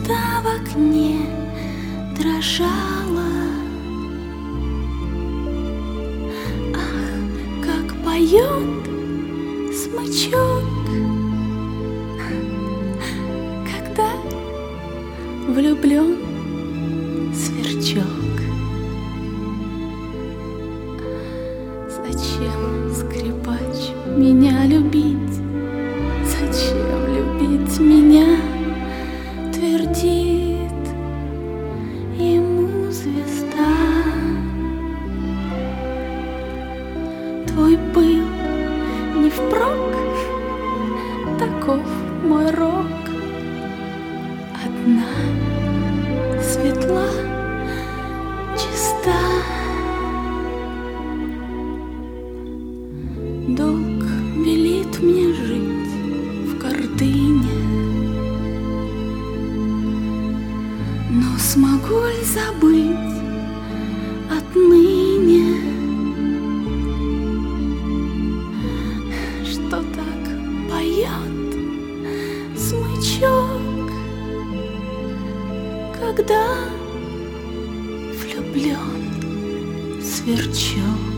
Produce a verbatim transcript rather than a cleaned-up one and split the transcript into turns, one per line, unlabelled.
звезда в окне дрожала. Ах, как поет смычок, когда влюблен сверчок. Зачем, скрипач, меня любить? Зачем любить меня? Твердит ему звезда. Твой пыл не впрок, таков мой рок. Одна светла, чиста. Долг велит мне жить в гордыне, но смогу ли забыть отныне, что так поет смычок, когда влюблен сверчок?